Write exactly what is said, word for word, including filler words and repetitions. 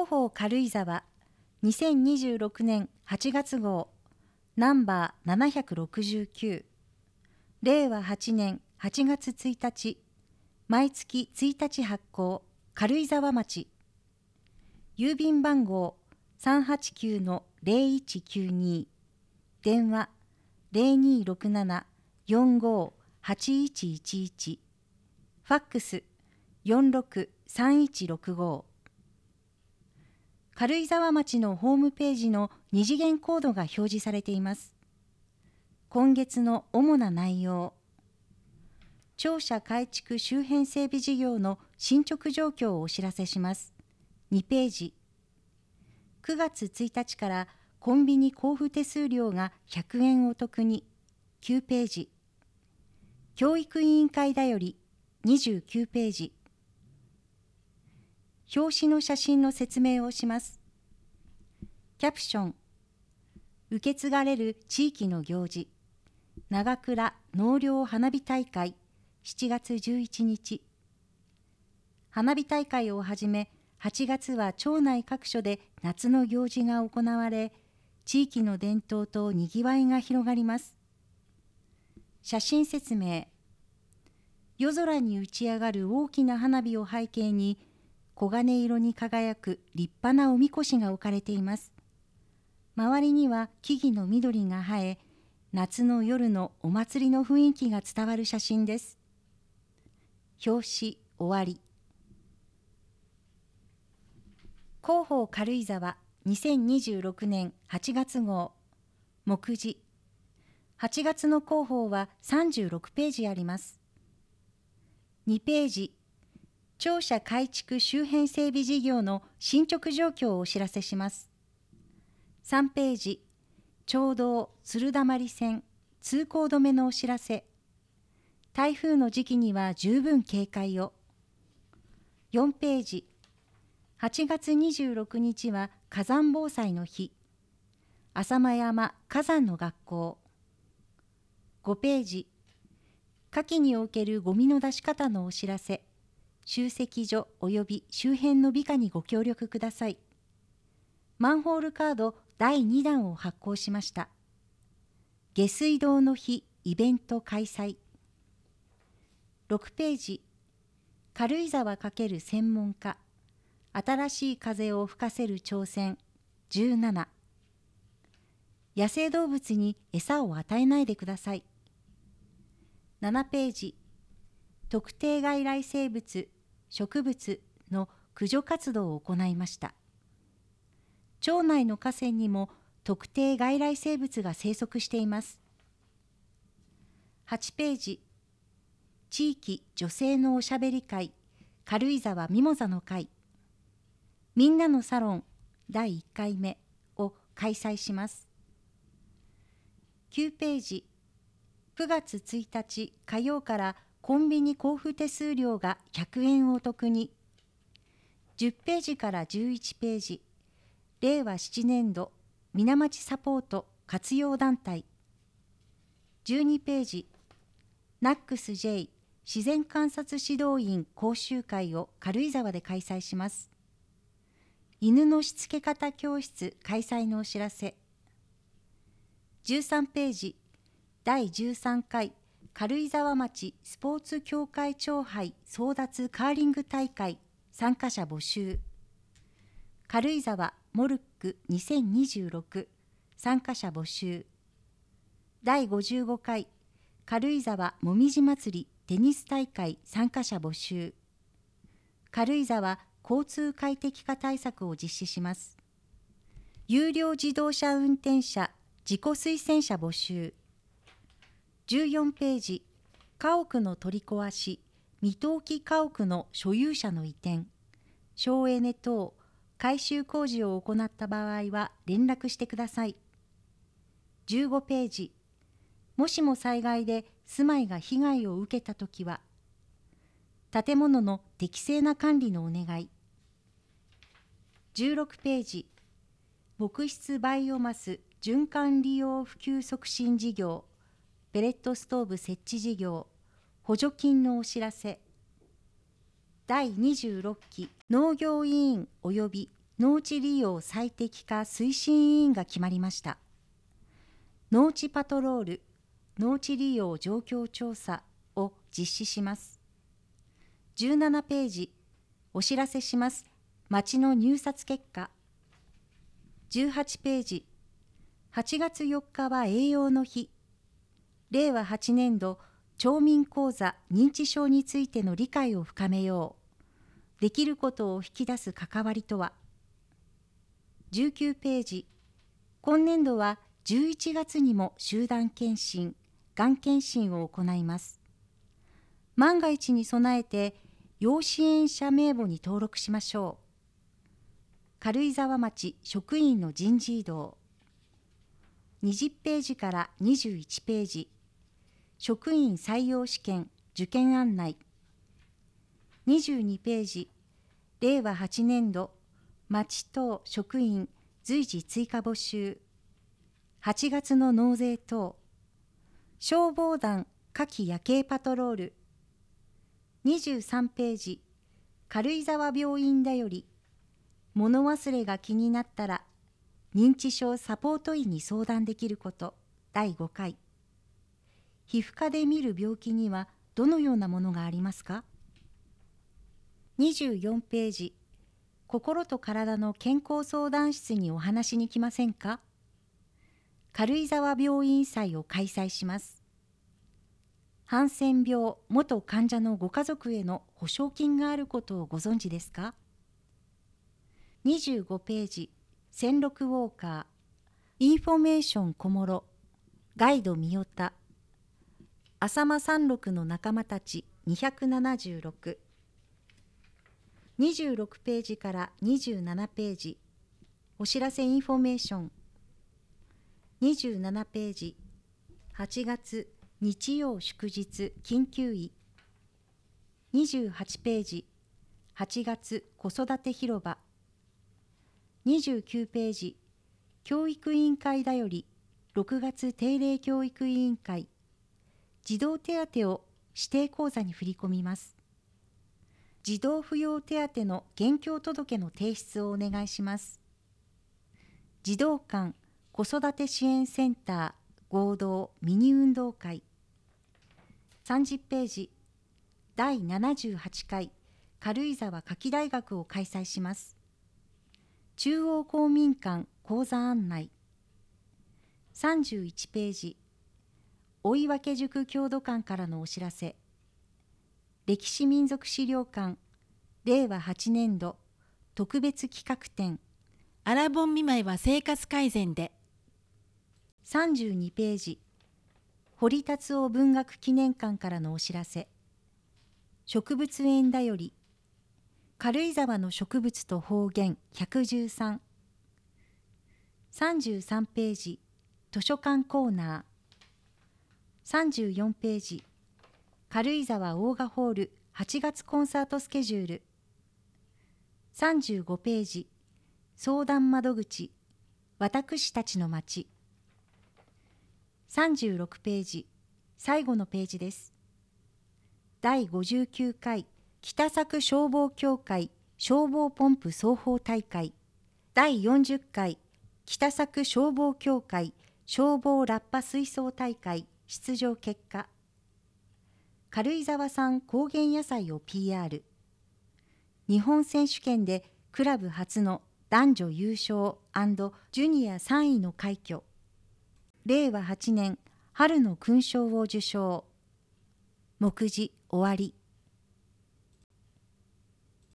広報軽井沢にせんにじゅうろくねんはちがつ号ナンバーななひゃくろくじゅうきゅう、令和はちねんはちがつついたち、毎月ついたち発行、軽井沢町、郵便番号 さんはちきゅうのゼロいちきゅうに、電話 ゼロにーろくななよんごはちいちいちいち、ファックスよんろくさんいちろくご。軽井沢町のホームページの二次元コードが表示されています。今月の主な内容。庁舎改築周辺整備事業の進捗状況をお知らせします。にページ。くがつついたちからコンビニ交付手数料がひゃくえんお得にきゅうページ。教育委員会だよりにじゅうきゅうページ。表紙の写真の説明をします。キャプション。受け継がれる地域の行事。長倉納涼花火大会しちがつじゅういちにち。花火大会をはじめ、はちがつは町内各所で夏の行事が行われ、地域の伝統とにぎわいが広がります。写真説明。夜空に打ち上がる大きな花火を背景に、黄金色に輝く立派なおみこしが置かれています。周りには木々の緑が生え、夏の夜のお祭りの雰囲気が伝わる写真です。表紙終わり。広報軽井沢にせんにじゅうろくねんはちがつ号目次。はちがつの広報はさんじゅうろくページあります。にページ。庁舎改築周辺整備事業の進捗状況をお知らせします。さんページ。町道鶴溜線通行止めのお知らせ。台風の時期には十分警戒を。よんページ。はちがつにじゅうろくにちは火山防災の日。浅間山火山の学校。ごページ。夏季におけるゴミの出し方のお知らせ。集積所及び周辺の美化にご協力ください。マンホールカードだいにだんを発行しました。下水道の日イベント開催。ろくページ。軽井沢×専門家。新しい風を吹かせる挑戦じゅうなな。野生動物に餌を与えないでください。ななページ。特定外来生物、植物の駆除活動を行いました。町内の河川にも特定外来生物が生息しています。はちページ。地域女性のおしゃべり会、軽井沢ミモザの会、みんなのサロンだいいっかいめを開催します。きゅうページ。くがつついたち火曜からコンビニ交付手数料がひゃくえんお得に。じゅっページからじゅういちページ。れいわななねんど水町サポート活用団体。じゅうにページ。ナックスジェイ 自然観察指導員講習会を軽井沢で開催します。犬のしつけ方教室開催のお知らせ。じゅうさんページ。だいじゅうさんかい軽井沢町スポーツ協会長杯争奪カーリング大会参加者募集。軽井沢モルックにせんにじゅうろく参加者募集。だいごじゅうごかい軽井沢もみじ祭りテニス大会参加者募集。軽井沢交通快適化対策を実施します。有料自動車運転者自己推薦者募集。じゅうよんページ。家屋の取り壊し、未登記家屋の所有者の移転、省エネ等改修工事を行った場合は連絡してください。じゅうごページ。もしも災害で住まいが被害を受けたときは、建物の適正な管理のお願い。じゅうろくページ。木質バイオマス循環利用普及促進事業、ペレットストーブ設置事業、補助金のお知らせ。だいにじゅうろっき農業委員及び農地利用最適化推進委員が決まりました。農地パトロール、農地利用状況調査を実施します。じゅうななページ、お知らせします。町の入札結果。じゅうはちページ、はちがつよっかは栄養の日。れいわはちねんど町民講座認知症についての理解を深めよう。できることを引き出す関わりとは。じゅうきゅうページ、今年度はじゅういちがつにも集団検診、がん検診を行います。万が一に備えて、要支援者名簿に登録しましょう。軽井沢町職員の人事異動。にじゅうページからにじゅういちページ、職員採用試験受験案内。にじゅうにページ、れいわはちねんど町等職員随時追加募集。はちがつの納税等。消防団夏季夜景パトロール。にじゅうさんページ、軽井沢病院だより、物忘れが気になったら、認知症サポート員に相談できること、だいごかい。皮膚科で見る病気にはどのようなものがありますか？にじゅうよんページ、心と体の健康相談室にお話に来ませんか？軽井沢病院祭を開催します。ハンセン病元患者のご家族への保証金があることをご存知ですか？にじゅうごページ、千六ウォーカー、インフォメーション小諸、ガイド三代田、浅間山麓の仲間たちにひゃくななじゅうろく。にじゅうろくページからにじゅうななページ、お知らせインフォメーション。にじゅうななページ、はちがつ日曜祝日緊急医。にじゅうはちページ、はちがつ子育て広場。にじゅうきゅうページ、教育委員会だよりろくがつ定例教育委員会。児童手当を指定口座に振り込みます。児童扶養手当の現況届の提出をお願いします。児童館子育て支援センター合同ミニ運動会。さんじゅうページ、だいななじゅうはちかい軽井沢夏季大学を開催します。中央公民館講座案内。さんじゅういちページ、追分塾郷土館からのお知らせ。歴史民俗資料館れいわはちねんど特別企画展。 アラボン見舞いは生活改善で。 さんじゅうにページ、堀達夫文学記念館からのお知らせ。植物園だより、軽井沢の植物と方言ひゃくじゅうさん。さんじゅうさんページ、図書館コーナー。さんじゅうよんページ、軽井沢オーガホールはちがつコンサートスケジュール。さんじゅうごページ、相談窓口、私たちの街。さんじゅうろくページ、最後のページです。だいごじゅうきゅうかい北佐久消防協会消防ポンプ奏法大会。だいよんじゅっかい北佐久消防協会消防ラッパ水槽大会出場結果。軽井沢産高原野菜を ピーアール。日本選手権でクラブ初の男女優勝&ジュニアさんいの快挙。れいわはちねん春の勲章を受章。目次終わり。